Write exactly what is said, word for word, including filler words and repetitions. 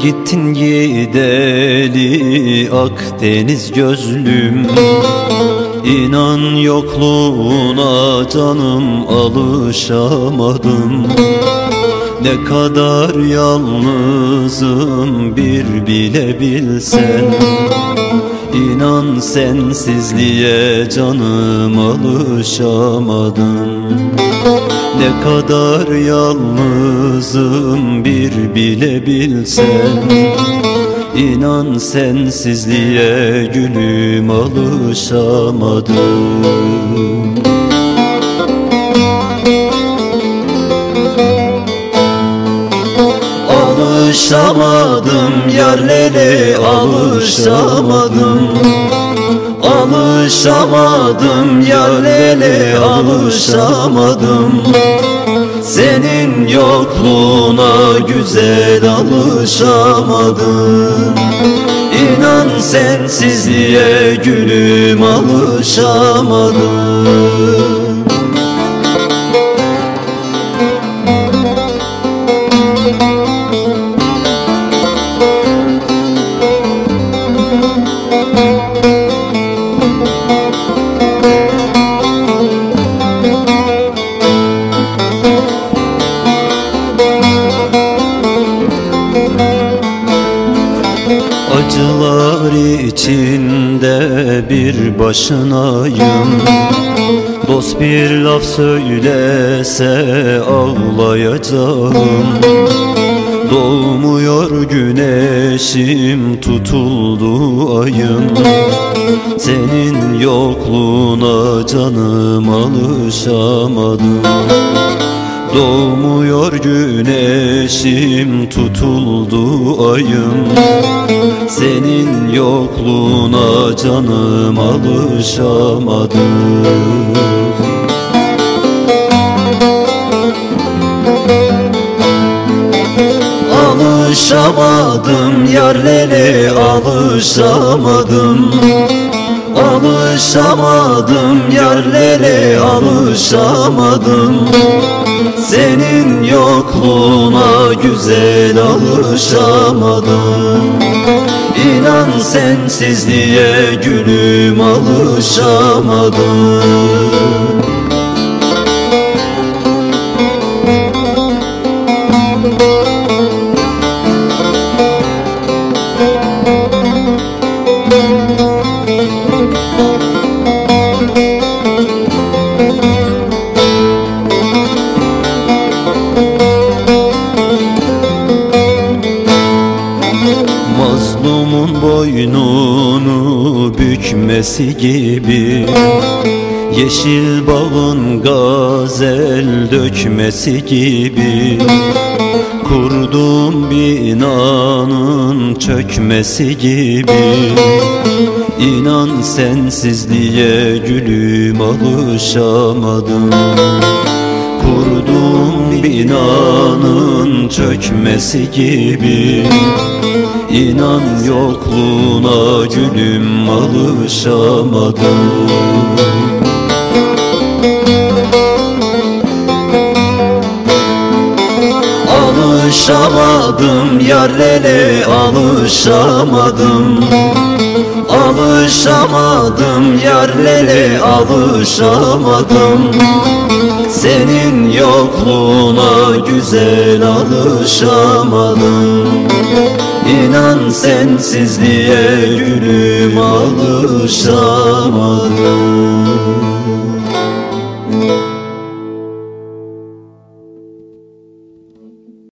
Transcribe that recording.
gittin gideli Akdeniz gözlüm, İnan yokluğuna canım alışamadım. Ne kadar yalnızım bir bile bilsen, İnan sensizliğe canım alışamadım. Ne kadar yalnızım bir bile bilsen, İnan sensizliğe gülüm alışamadım. Alışamadım yarlere, alışamadım. Alışamadım yarlere, alışamadım. Senin yokluğuna güzel alışamadım. İnan sensizliğe gülüm alışamadım. Acılar içinde bir başınayım. Dost bir laf söylese ağlayacağım. Doğmuyor güneşim, tutuldu ayım. Senin yokluğuna canım alışamadım. Doğmuyor güneşim, tutuldu ayım. Senin yokluğuna canım alışamadım. Alışamadım yarlere, alışamadım. Alışamadım yarlere, alışamadım. Senin yokluğuna güzel alışamadım. İnan sensizliğe gülüm alışamadım. Mazlumun boynunu bükmesi gibi, yeşil bağın gazel dökmesi gibi, kurduğum binanın çökmesi gibi. İnan sensizliğe gülüm alışamadım. Kurduğum binanın çökmesi gibi, İnan yokluğuna gülüm alışamadım. Alışamadım yarlere, alışamadım. Alışamadım yarlere, alışamadım. Senin yokluğuna güzel alışamadım. İnan sensizliğe gülüm alışamadım.